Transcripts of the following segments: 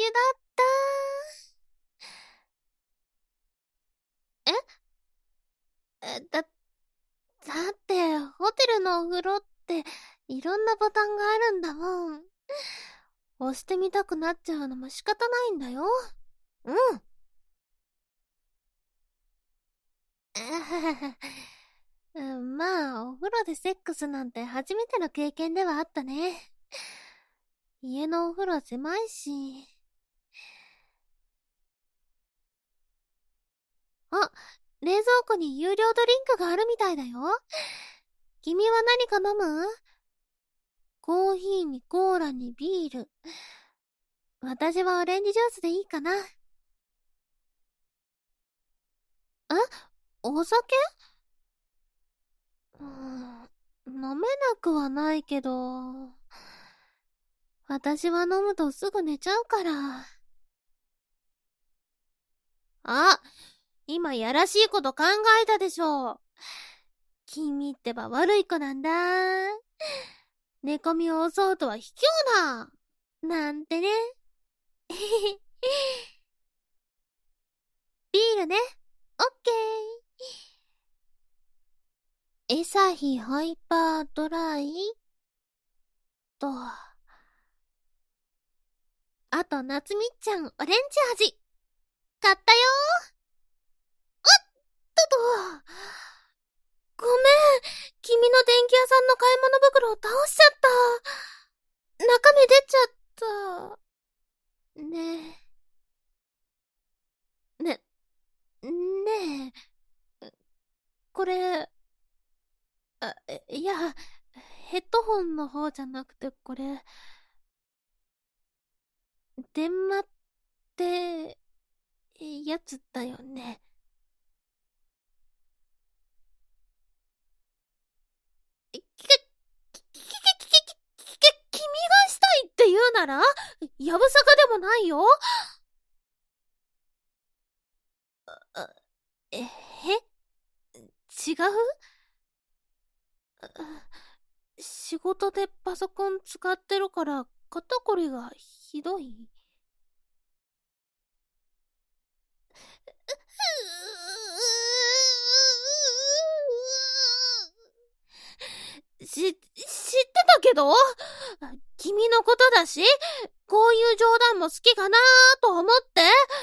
だった。だって、ホテルのお風呂って、いろんなボタンがあるんだもん。押してみたくなっちゃうのも仕方ないんだよ。うん。まあ、お風呂でセックスなんて初めての経験ではあったね。家のお風呂狭いし。あ、冷蔵庫に有料ドリンクがあるみたいだよ。君は何か飲む？コーヒーにコーラにビール。私はオレンジジュースでいいかな。え？お酒？飲めなくはないけど、私は飲むとすぐ寝ちゃうから。あ、今やらしいこと考えたでしょ。君ってば悪い子なんだ。寝込みを襲うとは卑怯な。なんてね。ビールね。オッケー。エサヒハイパードライと、あと夏みっちゃんオレンジ味。買ったよ。と、ごめん。君の電気屋さんの買い物袋を倒しちゃった。中身出ちゃった。ねね、ねえ、これ、いや、ヘッドホンの方じゃなくてこれ、電話ってやつだよね。君がしたいって言うなら、やぶさかでもないよ。あえ、違う？仕事でパソコン使ってるから肩こりがひどい。知ってたけど、君のことだし、こういう冗談も好きかなーと思って。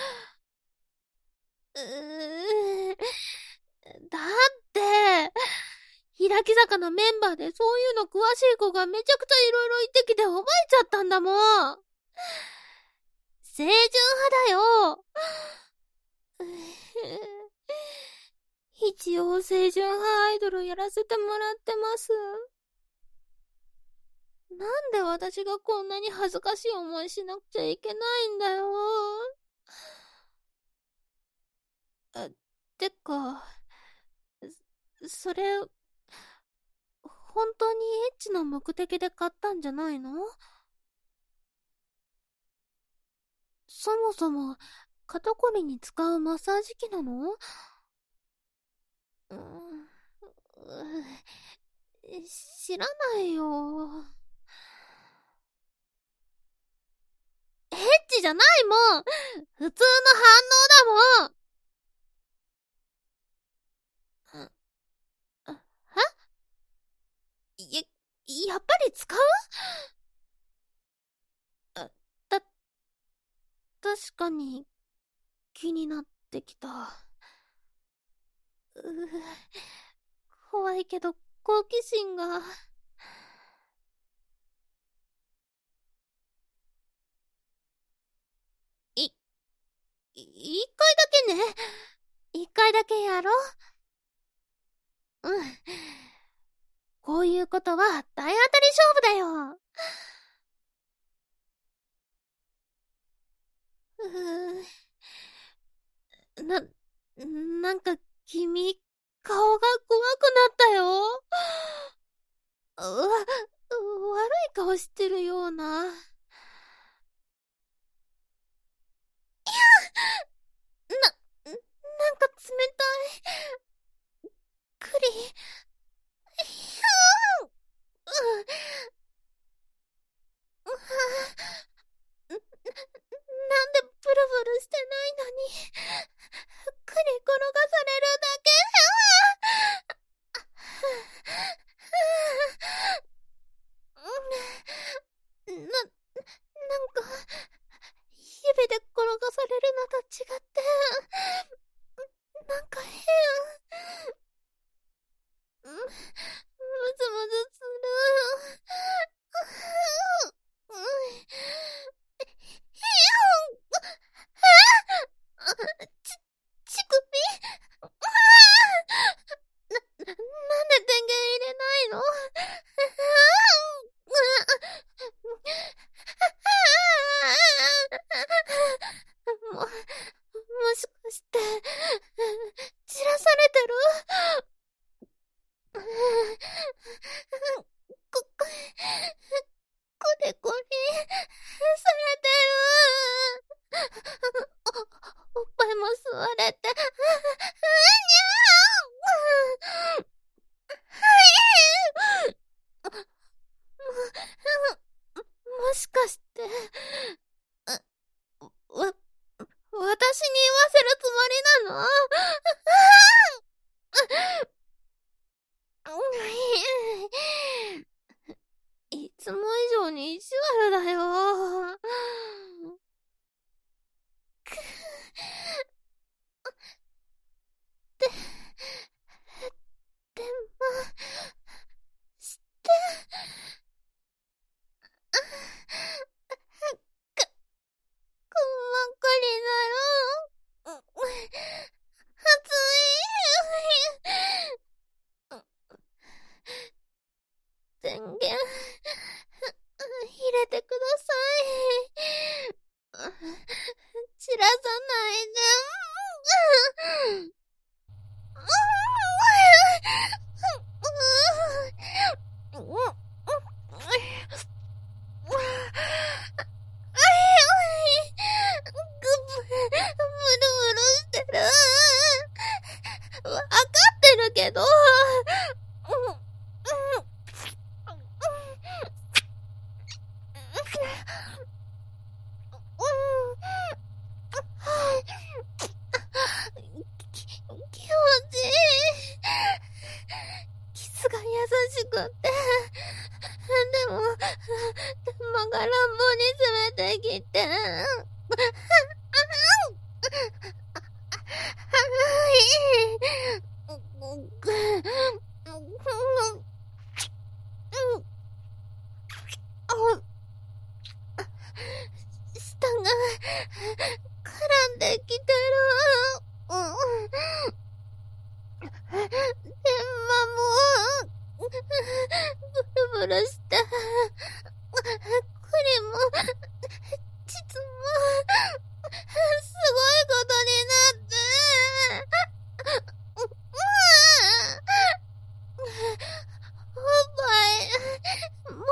だって、開き坂のメンバーでそういうの詳しい子がめちゃくちゃいろいろ言ってきて覚えちゃったんだもん。清純派だよ。一応清純派アイドルやらせてもらってます。なんで私がこんなに恥ずかしい思いしなくちゃいけないんだよ。てか、それ、本当にエッチな目的で買ったんじゃないの？そもそも、肩こりに使うマッサージ機なの？うーん、知らないよ。エッチじゃないもん。普通の反応だもん。や、やっぱり使う？あ、た、確かに気になってきた。怖いけど好奇心が。い、一回だけね。一回だけやろう。うん。こういうことは体当たり勝負だよ。うな、なんか君、顔が怖くなったよ。悪い顔してるような。なんか冷たい。くり。ひゃーん。なんしかして、私に言わせるつもりなの？いつも以上に意地悪だよ。で、でも、して、か、細かりだろ。熱い。電源、入れてください。散らさないで。ブルブルしてる。わかってるけど。気持ちいい。キスが優しくって。でも、まがらんぼに詰めてきて。舌が絡んできてる。でも、ブルブルして、栗も、膣も、すごいことになって、おっぱい、も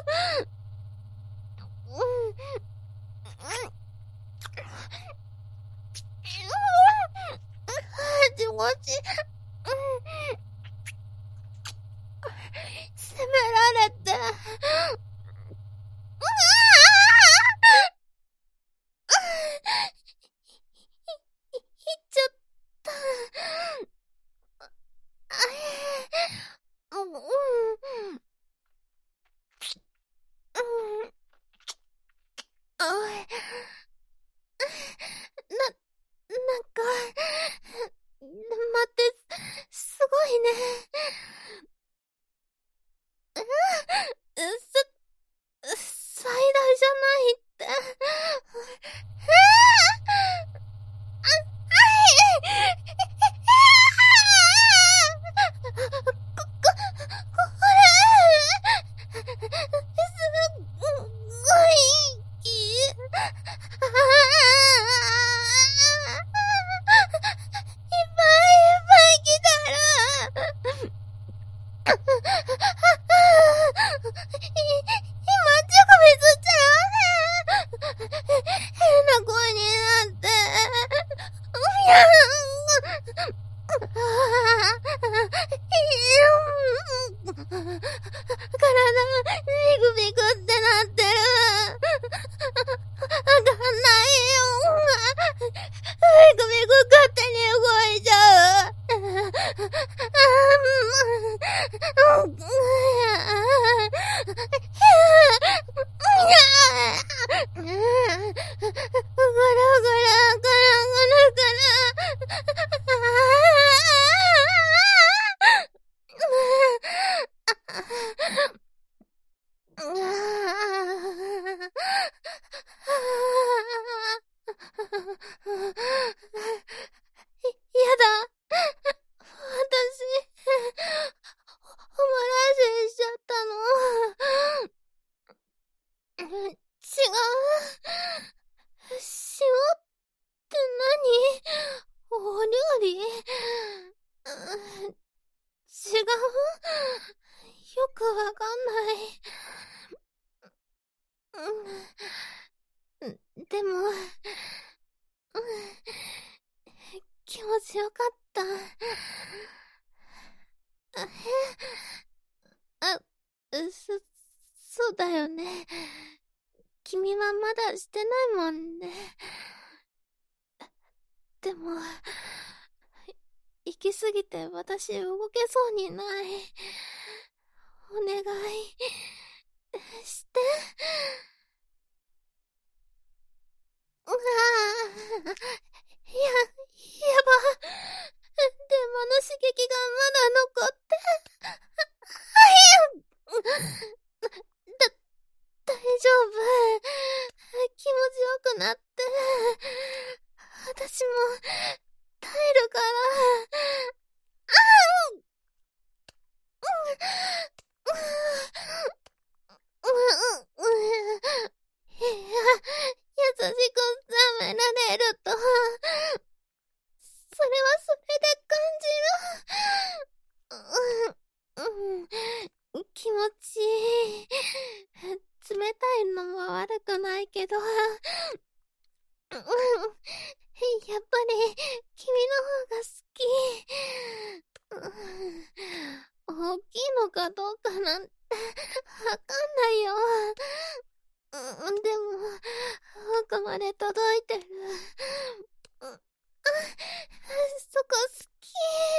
気持ち、責められて、言っちゃった。なんか、待って、すごいね。最大じゃないって。でも、気持ちよかった。あ、そうだよね。 君はまだしてないもんね。でも、行き過ぎて私動けそうにない。お願い、して。うわぁ、やば。電話の刺激がまだ残って。だ、大丈夫。気持ちよくなって。私も耐えるから。優しく舐められると、それはそれで感じる。気持ちいい。冷たいのも悪くないけど、やっぱり君の方が好き。大きいのかどうかなんてわかんないよ。でも、奥まで届いてる。そこ好き。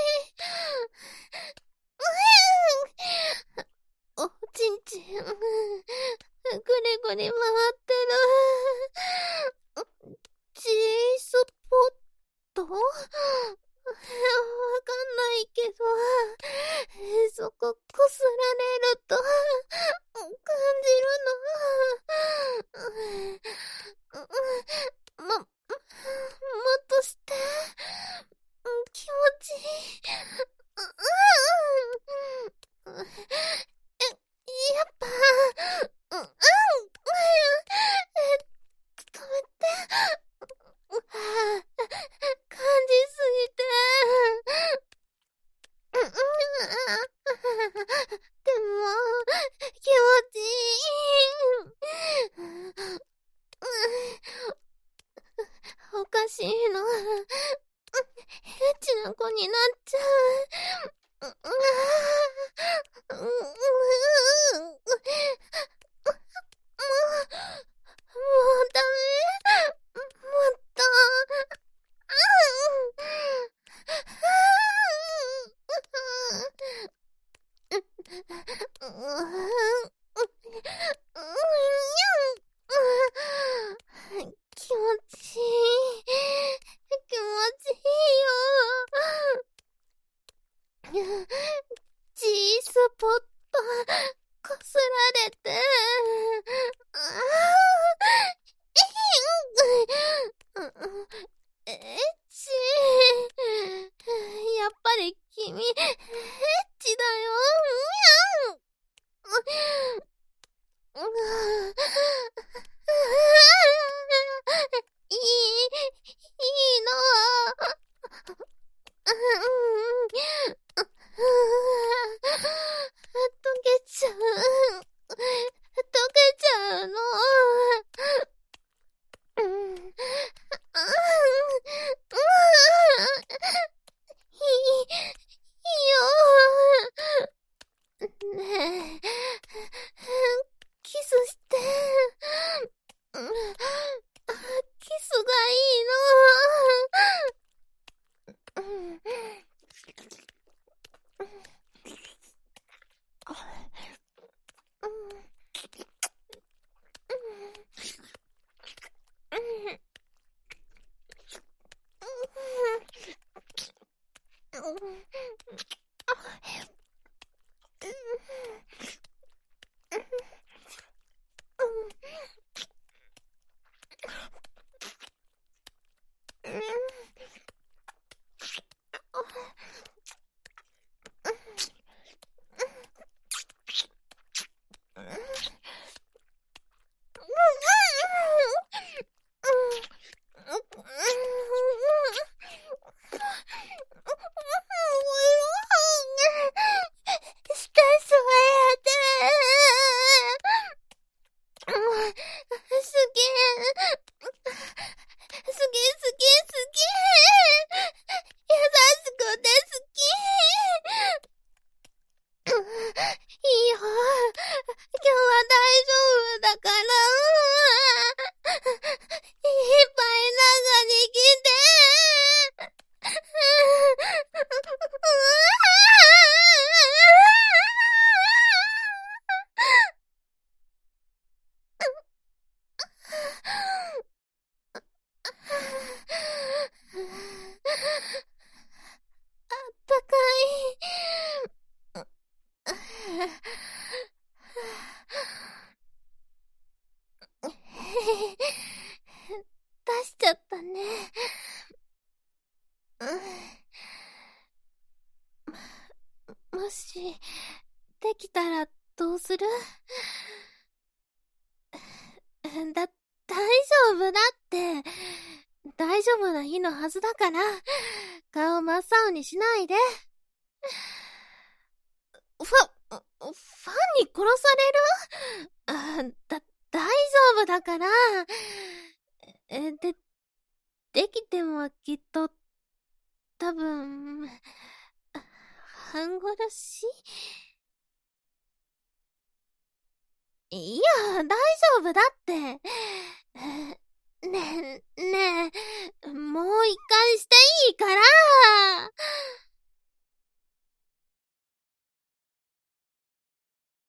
おちんちん、ぐりぐり回ってる。G スポットわかんないけど、そここすられると感じるの。もっとして。気持ちいい。やっぱ、止めて。感じすぎて。でも、気持ちいい。おかしいの。エッチな子になっちゃう。もうダメ。もっと。気持ちいい。気持ちいいよ。G スポットこすられて。エッチ。やっぱり君、エッチだよ。いいの。溶けちゃう。溶けちゃうの。いいよ。ねえ、キスして。 大丈夫な日のはずだから、顔真っ青にしないで。ファンに殺される？大丈夫だから。できてもきっと、多分、半殺し？いや、大丈夫だって。